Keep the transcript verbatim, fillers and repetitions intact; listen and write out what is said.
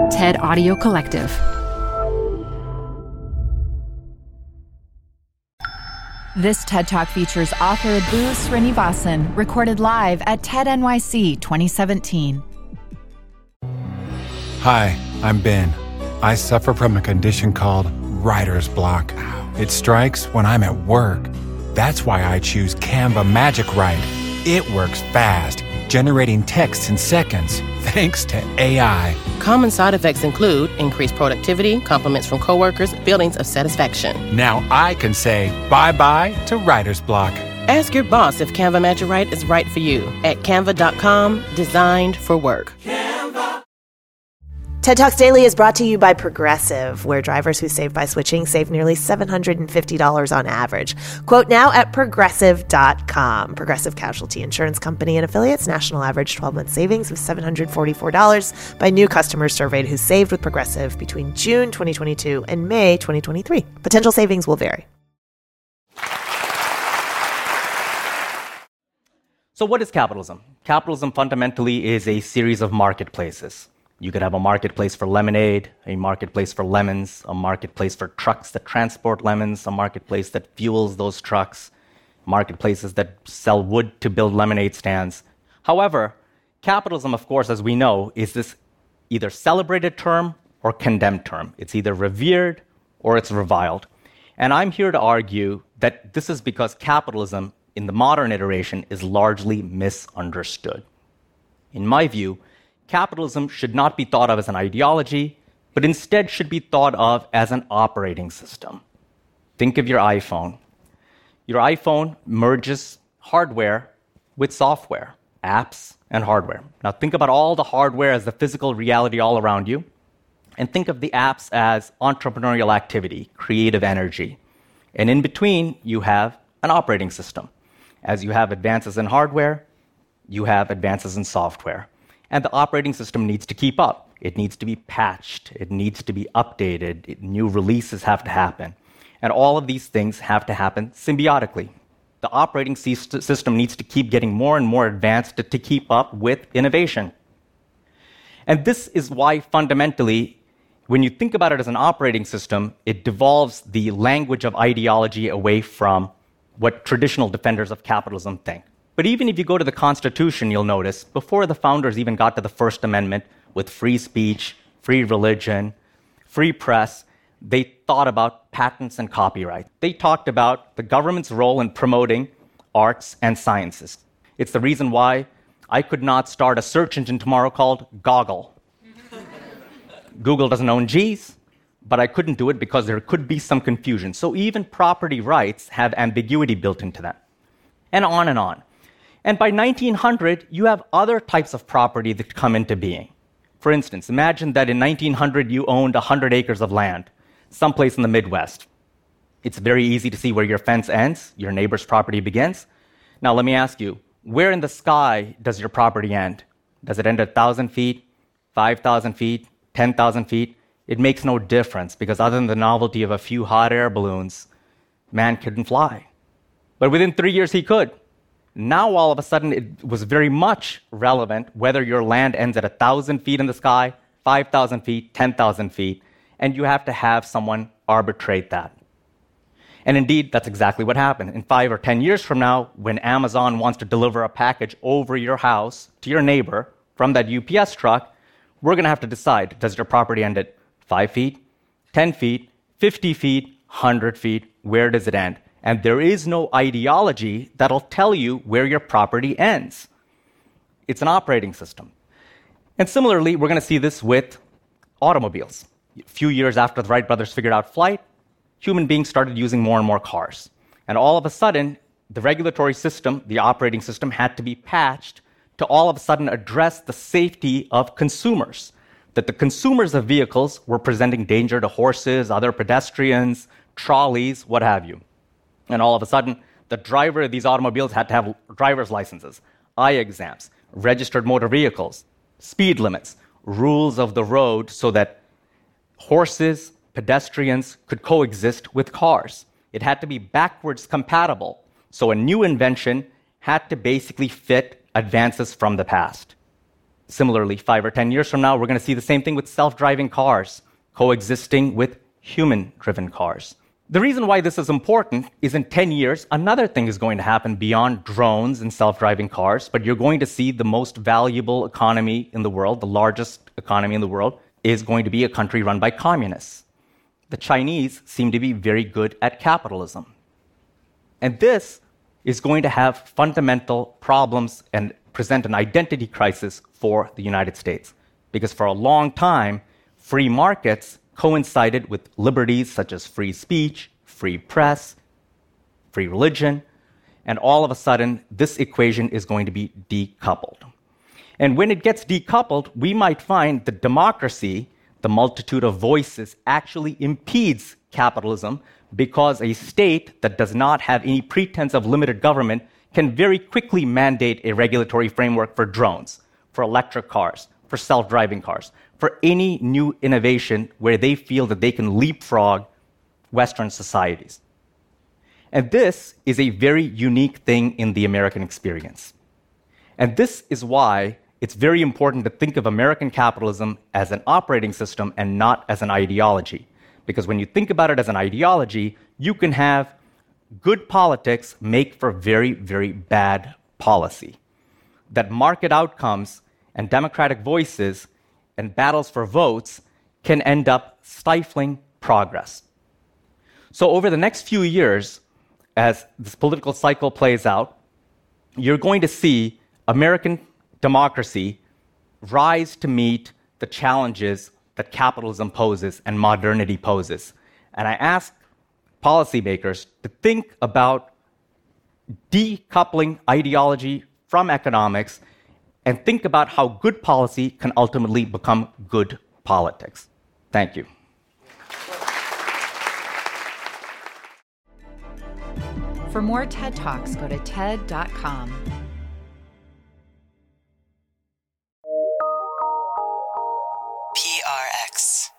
TED Audio Collective. This TED Talk features author Boo Srinivasan, recorded live at TED N Y C twenty seventeen. Hi, I'm Ben. I suffer from a condition called writer's block. It strikes when I'm at work. That's why I choose Canva Magic Write. It works fast, generating text in seconds, thanks to A I. Common side effects include increased productivity, compliments from coworkers, feelings of satisfaction. Now I can say bye-bye to writer's block. Ask your boss if Canva Magic Write is right for you at canva dot com, designed for work. TED Talks Daily is brought to you by Progressive, where drivers who save by switching save nearly seven hundred fifty dollars on average. Quote now at progressive dot com. Progressive Casualty Insurance Company and affiliates. National average twelve-month savings of seven hundred forty-four dollars by new customers surveyed who saved with Progressive between June twenty twenty-two and May twenty twenty-three. Potential savings will vary. So what is capitalism? Capitalism fundamentally is a series of marketplaces. You could have a marketplace for lemonade, a marketplace for lemons, a marketplace for trucks that transport lemons, a marketplace that fuels those trucks, marketplaces that sell wood to build lemonade stands. However, capitalism, of course, as we know, is this either celebrated term or condemned term. It's either revered or it's reviled. And I'm here to argue that this is because capitalism, in the modern iteration, is largely misunderstood. In my view, capitalism should not be thought of as an ideology, but instead should be thought of as an operating system. Think of your iPhone. Your iPhone merges hardware with software, apps and hardware. Now think about all the hardware as the physical reality all around you, and think of the apps as entrepreneurial activity, creative energy. And in between, you have an operating system. As you have advances in hardware, you have advances in software. And the operating system needs to keep up. It needs to be patched. It needs to be updated. It, new releases have to happen. And all of these things have to happen symbiotically. The operating system needs to keep getting more and more advanced to, to keep up with innovation. And this is why, fundamentally, when you think about it as an operating system, it devolves the language of ideology away from what traditional defenders of capitalism think. But even if you go to the Constitution, you'll notice, before the founders even got to the First Amendment with free speech, free religion, free press, they thought about patents and copyright. They talked about the government's role in promoting arts and sciences. It's the reason why I could not start a search engine tomorrow called Goggle. Google doesn't own G's, but I couldn't do it because there could be some confusion. So even property rights have ambiguity built into them. And on and on. And by nineteen hundred, you have other types of property that come into being. For instance, imagine that in nineteen hundred, you owned one hundred acres of land, someplace in the Midwest. It's very easy to see where your fence ends, your neighbor's property begins. Now, let me ask you, where in the sky does your property end? Does it end at one thousand feet, five thousand feet, ten thousand feet? It makes no difference, because other than the novelty of a few hot air balloons, man couldn't fly. But within three years, he could. Now, all of a sudden, it was very much relevant whether your land ends at one thousand feet in the sky, five thousand feet, ten thousand feet, and you have to have someone arbitrate that. And indeed, that's exactly what happened. In five or ten years from now, when Amazon wants to deliver a package over your house to your neighbor from that U P S truck, we're going to have to decide, does your property end at five feet, ten feet, fifty feet, one hundred feet? Where does it end? And there is no ideology that'll tell you where your property ends. It's an operating system. And similarly, we're going to see this with automobiles. A few years after the Wright brothers figured out flight, human beings started using more and more cars. And all of a sudden, the regulatory system, the operating system, had to be patched to all of a sudden address the safety of consumers. That the consumers of vehicles were presenting danger to horses, other pedestrians, trolleys, what have you. And all of a sudden, the driver of these automobiles had to have driver's licenses, eye exams, registered motor vehicles, speed limits, rules of the road so that horses, pedestrians could coexist with cars. It had to be backwards compatible. So a new invention had to basically fit advances from the past. Similarly, five or ten years from now, we're going to see the same thing with self-driving cars coexisting with human-driven cars. The reason why this is important is in ten years, another thing is going to happen beyond drones and self-driving cars, but you're going to see the most valuable economy in the world, the largest economy in the world, is going to be a country run by communists. The Chinese seem to be very good at capitalism. And this is going to have fundamental problems and present an identity crisis for the United States. Because for a long time, free markets coincided with liberties such as free speech, free press, free religion, and all of a sudden, this equation is going to be decoupled. And when it gets decoupled, we might find that democracy, the multitude of voices, actually impedes capitalism because a state that does not have any pretense of limited government can very quickly mandate a regulatory framework for drones, for electric cars, for self-driving cars, for any new innovation where they feel that they can leapfrog Western societies. And this is a very unique thing in the American experience. And this is why it's very important to think of American capitalism as an operating system and not as an ideology. Because when you think about it as an ideology, you can have good politics make for very, very bad policy. That market outcomes and democratic voices and battles for votes can end up stifling progress. So over the next few years, as this political cycle plays out, you're going to see American democracy rise to meet the challenges that capitalism poses and modernity poses. And I ask policymakers to think about decoupling ideology from economics and think about how good policy can ultimately become good politics. Thank you. For more TED Talks, go to ted dot com. P R X.